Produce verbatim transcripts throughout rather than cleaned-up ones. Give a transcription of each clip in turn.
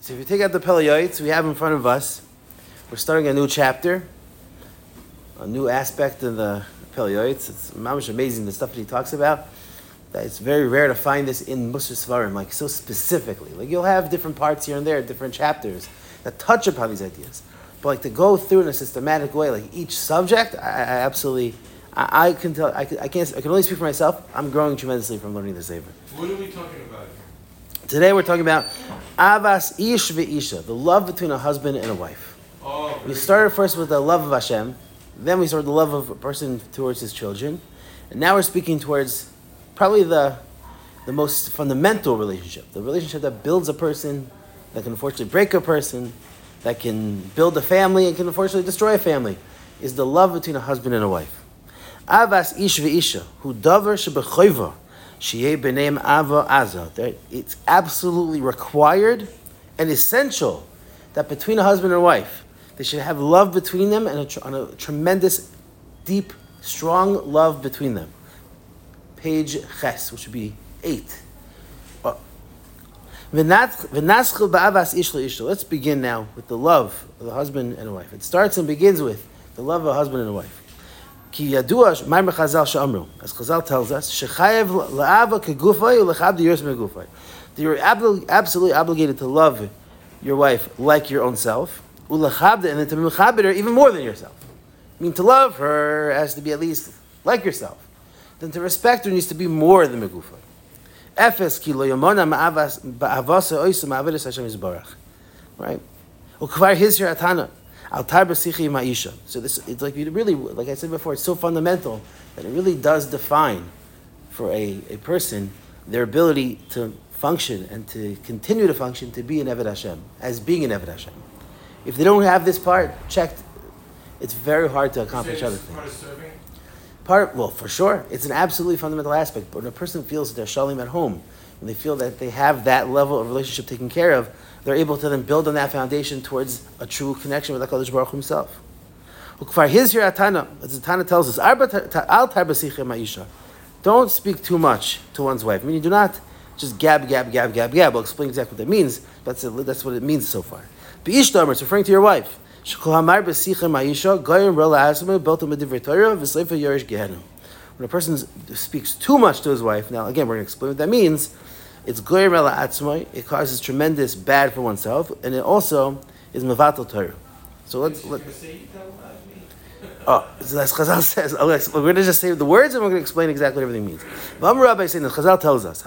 So if you take out the Peleyotes we have in front of us, we're starting a new chapter, a new aspect of the Peleyotes. It's mamish amazing, the stuff that he talks about. That it's very rare to find this in Musar Svarim, like so specifically. Like you'll have different parts here and there, different chapters that touch upon these ideas. But like to go through in a systematic way, like each subject, I, I absolutely, I, I can tell, I, can, I can't, I can only speak for myself. I'm growing tremendously from learning the Sefer. What are we talking about here? Today we're talking about Avas Ish ve'isha, the love between a husband and a wife. Oh, we started first with the love of Hashem, then we started the love of a person towards his children, and now we're speaking towards probably the the most fundamental relationship, the relationship that builds a person, that can unfortunately break a person, that can build a family and can unfortunately destroy a family, is the love between a husband and a wife. Avas Ish ve'isha, hu davar shebechoiva, Shiyeh b'neim ava aza. It's absolutely required and essential that between a husband and a wife, they should have love between them and a, tr- and a tremendous, deep, strong love between them. Page Ches, which would be eight. Let's begin now with the love of the husband and a wife. It starts and begins with the love of a husband and a wife. Ki yadua, Ma'amar Chazal she'amru, as Chazal tells us, shechayev la'ava kegufay u'lechabdi yiras megufay. That you're ab- absolutely obligated to love your wife like your own self, u'lechabdi, and then to mechaber her even more than yourself. I mean, to love her has to be at least like yourself. Then to respect her needs to be more than megufay. Efes ki lo yomona ma'avas ba'avasa oisa ma'avedes Hashem yisbarach. Right? U'kvar hizir atana. So this, it's like you really, like I said before, it's so fundamental that it really does define for a, a person their ability to function and to continue to function, to be an Eved Hashem, as being an Eved Hashem. If they don't have this part checked, it's very hard to accomplish other things. Part of serving? Part, well, for sure, it's an absolutely fundamental aspect. But when a person feels that they're shalim at home, when they feel that they have that level of relationship taken care of, they're able to then build on that foundation towards a true connection with HaKadosh Baruch Hu himself. Here's here Atana, as the Tana tells us, don't speak too much to one's wife. I mean, you do not just gab, gab, gab, gab, gab. I'll explain exactly what that means. That's, that's what it means so far. It's referring to your wife. When a person speaks too much to his wife, now again, we're going to explain what that means. It's goyim ela atzmai. It causes tremendous bad for oneself, and it also is mevatel Torah. So let's. let Oh, so that's Chazal says. We're going to just say the words, and we're going to explain exactly what everything means. V'amar Rabbi saying that Chazal tells us,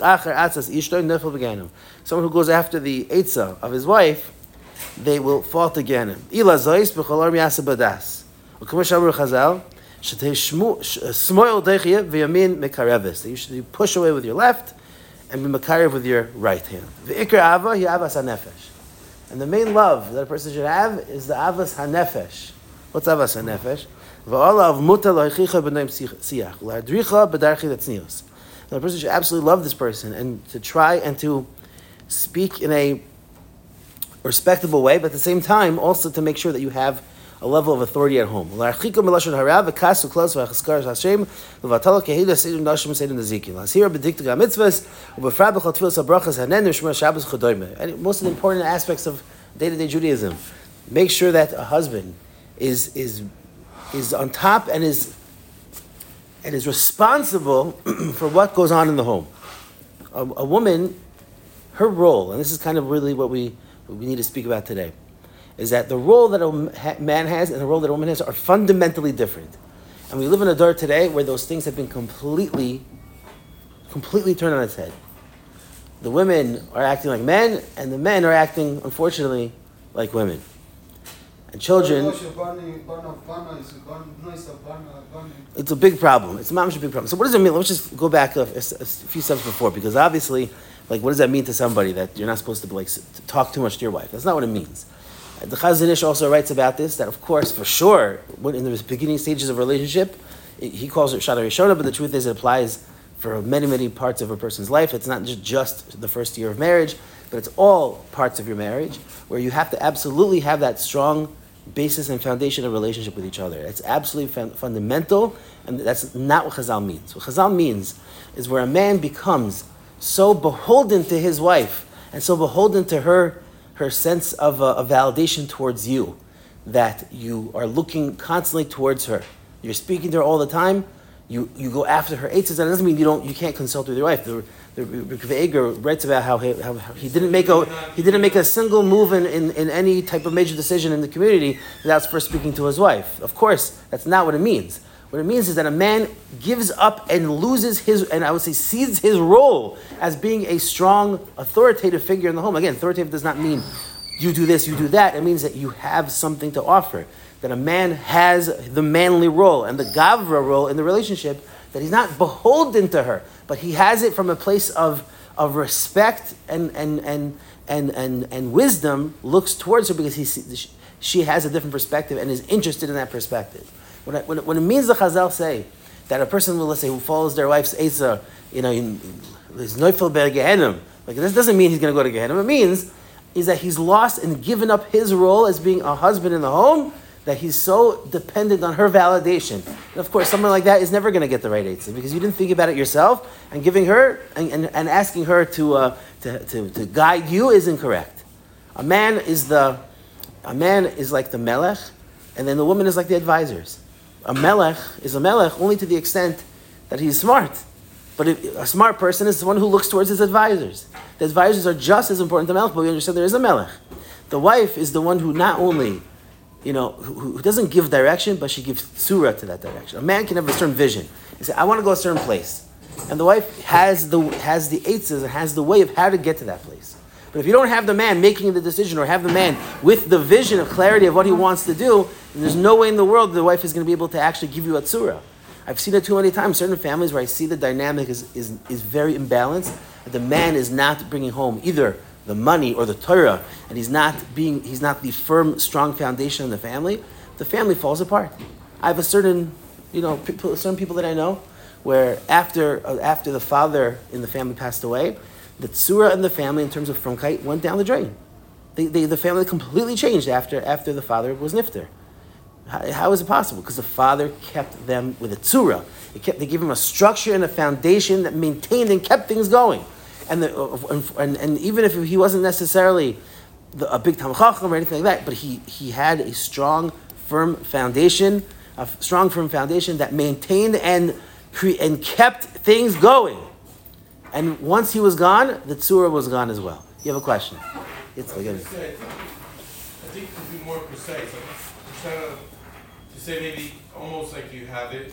someone who goes after the eitzah of his wife, they will fall to Ganem. Ila zois b'cholar miyasa badas. U'kumash amru Chazal, shetei smoil deichye v'yamin mekareves. You should push away with your left and be makarev with your right hand. V'ikar ava hi avas hanefesh. And the main love that a person should have is the avas hanefesh. What's avas hanefesh? V'alav muta lo'ichicha b'naim siyach. L'adricha b'darchi letznios. And a person should absolutely love this person and to try and to speak in a respectable way, but at the same time also to make sure that you have a level of authority at home. Here a bedikta mitzvahs, and most of the important aspects of day-to-day Judaism. Make sure that a husband is is is on top and is and is responsible for what goes on in the home. A, a woman, her role, and this is kind of really what we what we need to speak about today, is that the role that a man has and the role that a woman has are fundamentally different. And we live in a dor today where those things have been completely, completely turned on its head. The women are acting like men, and the men are acting, unfortunately, like women. And children, it's a big problem. It's a mamish big problem. So what does it mean? Let's just go back a, a, a few steps before, because obviously, like, what does that mean to somebody that you're not supposed to like to talk too much to your wife? That's not what it means. The Chazon Ish also writes about this, that of course, for sure, when in the beginning stages of a relationship, it, he calls it Shana Rishona, but the truth is it applies for many, many parts of a person's life. It's not just, just the first year of marriage, but it's all parts of your marriage, where you have to absolutely have that strong basis and foundation of relationship with each other. It's absolutely fun- fundamental, and that's not what Chazal means. What Chazal means is where a man becomes so beholden to his wife, and so beholden to her her sense of, uh, of validation towards you, that you are looking constantly towards her. You're speaking to her all the time. You you go after her eitzes. That doesn't mean you don't you can't consult with your wife. The the Rebbe Eger writes about how he, how he didn't make a he didn't make a single move in, in, in any type of major decision in the community without first speaking to his wife. Of course, that's not what it means. What it means is that a man gives up and loses his, and I would say cedes his role as being a strong, authoritative figure in the home. Again, authoritative does not mean you do this, you do that. It means that you have something to offer. That a man has the manly role and the gavra role in the relationship, that he's not beholden to her, but he has it from a place of, of respect and, and, and, and, and, and wisdom, looks towards her because he, she has a different perspective and is interested in that perspective. When it, when it, when it means the Chazal say that a person will, let's say, who follows their wife's Eitzah, you know, there's Neufel Ber Gehenim, like this doesn't mean he's going to go to Gehenim. It means is that he's lost and given up his role as being a husband in the home, that he's so dependent on her validation. And of course, someone like that is never going to get the right Eitzah because you didn't think about it yourself, and giving her and, and, and asking her to, uh, to, to to guide you is incorrect. A man is the a man is like the melech, and then the woman is like the advisors. A melech is a melech only to the extent that he's smart. But if, a smart person is the one who looks towards his advisors. The advisors are just as important to melech, but we understand there is a melech. The wife is the one who not only, you know, who, who doesn't give direction, but she gives surah to that direction. A man can have a certain vision. He say, I want to go a certain place. And the wife has the has the eitzes and has the way of how to get to that place. But if you don't have the man making the decision, or have the man with the vision of clarity of what he wants to do, then there's no way in the world the wife is going to be able to actually give you a tzura. I've seen it too many times. Certain families where I see the dynamic is, is, is very imbalanced. That the man is not bringing home either the money or the Torah, and he's not being he's not the firm, strong foundation in the family. The family falls apart. I have a certain, you know, people, certain people that I know where after uh, after the father in the family passed away, the tzura in the family in terms of frumkeit went down the drain. They, they, the family completely changed after after the father was nifter. How, how is it possible? Because the father kept them with a tzura. It kept, they gave him a structure and a foundation that maintained and kept things going. And, the, uh, and, and even if he wasn't necessarily the, a big Talmid Chacham or anything like that, but he, he had a strong, firm foundation, a strong, firm foundation that maintained and cre- and kept things going. And once he was gone, the tzura was gone as well. You have a question? It's like I, was say, I, think, I think to be more precise, like, instead of to say maybe almost like you have it,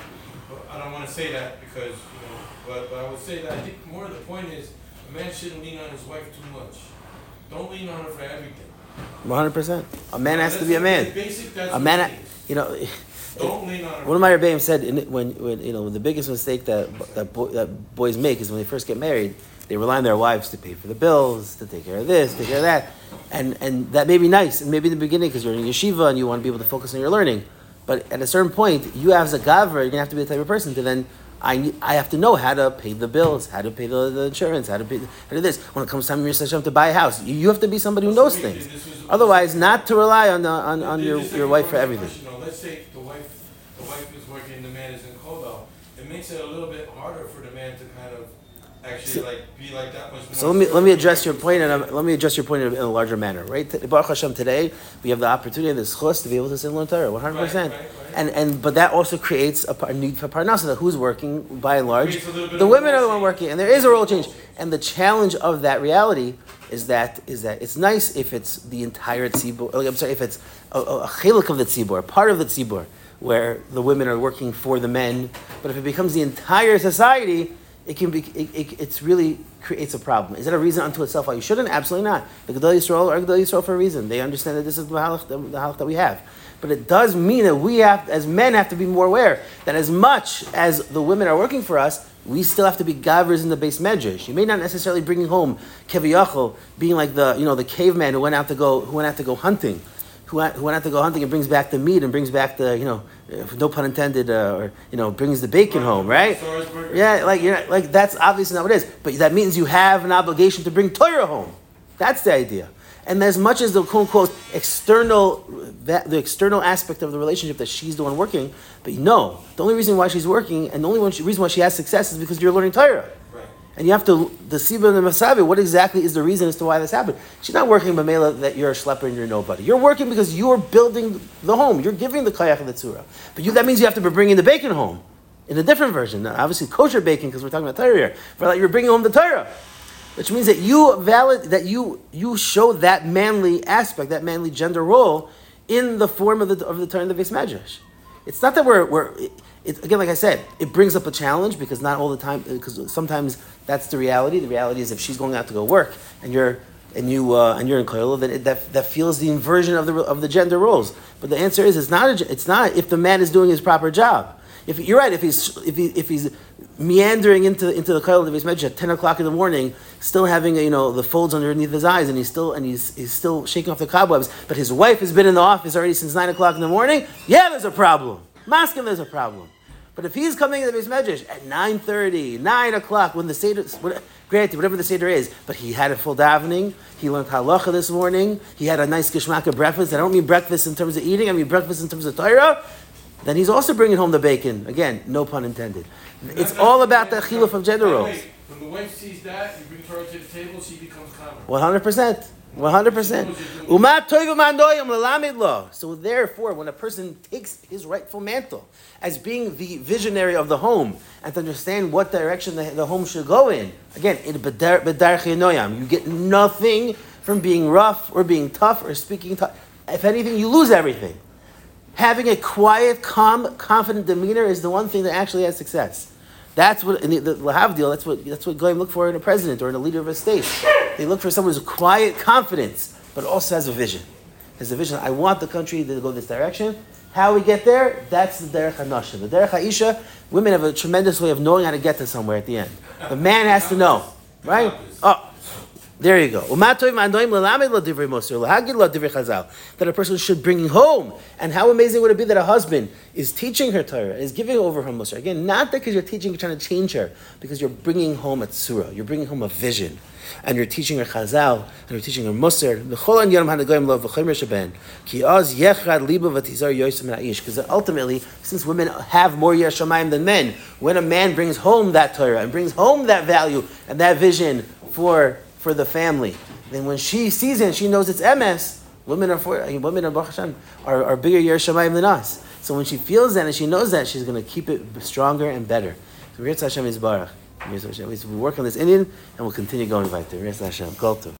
but I don't want to say that because, you know, but, but I would say that I think more of the point is a man shouldn't lean on his wife too much. Don't lean on her for everything. one hundred percent. A man has to be a man. Basic, that's a man, you know. Don't lean on her. One of my rebbeim said in, when, when you know the biggest mistake that that, boy, that boys make is when they first get married, they rely on their wives to pay for the bills, to take care of this, take care of that, and and that may be nice, and maybe in the beginning because you're in yeshiva and you want to be able to focus on your learning, but at a certain point, you as a gavra, you're gonna have to be the type of person to then. I, I have to know how to pay the bills, how to pay the, the insurance, how to pay how to do this. When it comes time to to buy a house, you, you have to be somebody who knows things. Otherwise, not to rely on the, on, on your, your wife for everything. Let's say the wife the wife is working, the man is in Kovel. It makes it a little bit harder for the man to kind of actually so, like be like that much more. So let me let me address your point, and let me address your point in a larger manner. Right, Baruch Hashem, today we have the opportunity, the schus, to be able to sit and learn Torah, one hundred percent. And and but that also creates a, a need for parnasa. Who's working by and large? The women are the one working, and there is a role change. And the challenge of that reality is that is that it's nice if it's the entire tzibur. Like, I'm sorry, if it's a, a chiluk of the tzibur, part of the tzibur, where the women are working for the men. But if it becomes the entire society, it can be. It, it it's really creates a problem. Is that a reason unto itself why you shouldn't? Absolutely not. The Gedolei Yisrael are Gedolei Yisrael for a reason. They understand that this is the halach, the, the halach that we have. But it does mean that we have, as men, have to be more aware that as much as the women are working for us, we still have to be gavers in the base medrash. You may not necessarily bring home keviyachol, being like the you know the caveman who went out to go who went out to go hunting, who went, who went out to go hunting and brings back the meat and brings back the you know no pun intended uh, or you know brings the bacon home, right? Yeah, like you know, like that's obviously not what it is. But that means you have an obligation to bring Torah home. That's the idea. And as much as the quote unquote external, that, the external aspect of the relationship that she's the one working, but no, the only reason why she's working and the only one she, reason why she has success is because you're learning Torah. Right. And you have to, the Siba and the Masabi, what exactly is the reason as to why this happened? She's not working Mamela that you're a schlepper and you're nobody. You're working because you're building the home. You're giving the Kayach of the Tzura. But you, that means you have to be bringing the bacon home in a different version. Now, obviously, kosher bacon, because we're talking about Torah here. But like you're bringing home the Torah. Which means that you valid, that you you show that manly aspect, that manly gender role in the form of the of the Torah and the Beis Medrash. It's not that we're, we're it, it, again, like I said, it brings up a challenge because not all the time, because sometimes that's the reality. The reality is if she's going out to go work and you're and you uh, and you're in koil, then it, that that feels the inversion of the of the gender roles. But the answer is, it's not. A, it's not if the man is doing his proper job. If you're right, if he's if he if he's meandering into into the koil of his medrash at ten o'clock in the morning, still having you know the folds underneath his eyes, and he's still and he's he's still shaking off the cobwebs, but his wife has been in the office already since nine o'clock in the morning. Yeah, there's a problem. Masking, there's a problem. But if he's coming to the Beis Medrash at nine thirty, nine o'clock, when the seder, granted, whatever the seder is, but he had a full davening, he learned halacha this morning, he had a nice geshmaka breakfast. I don't mean breakfast in terms of eating, I mean breakfast in terms of Torah. Then he's also bringing home the bacon. Again, no pun intended. It's all about the chiluf of gender roles. When the wife sees that, you bring Torah to the table, she becomes calmer. One hundred percent. One hundred percent. So therefore, when a person takes his rightful mantle as being the visionary of the home and to understand what direction the, the home should go in, again, in b'derech noyam, you get nothing from being rough or being tough or speaking tough. If anything, you lose everything. Having a quiet, calm, confident demeanor is the one thing that actually has success. That's what in the, the Lahavdil, that's what that's what Goyim look for in a president or in a leader of a state. They look for someone who's quiet confidence, but also has a vision. Has a vision. I want the country to go this direction. How we get there? That's the derech hanashim. The derech haisha. Women have a tremendous way of knowing how to get to somewhere at the end. The man has to know, right? Oh. There you go. That a person should bring home. And how amazing would it be that a husband is teaching her Torah, is giving over her Musar. Again, not because you're teaching, you're trying to change her, because you're bringing home a tzura, you're bringing home a vision. And you're teaching her Chazal, and you're teaching her Musar. Because ultimately, since women have more Yiras Shamayim than men, when a man brings home that Torah and brings home that value and that vision for for the family, then when she sees it and she knows it's M S, women are for women are, Baruch are, are bigger Yiras Shamayim than us. So when she feels that and she knows that, she's going to keep it stronger and better. So Yiras Hashem is Baruch. We work on this Indian and we'll continue going back there. Yiras Hashem. Kol tov.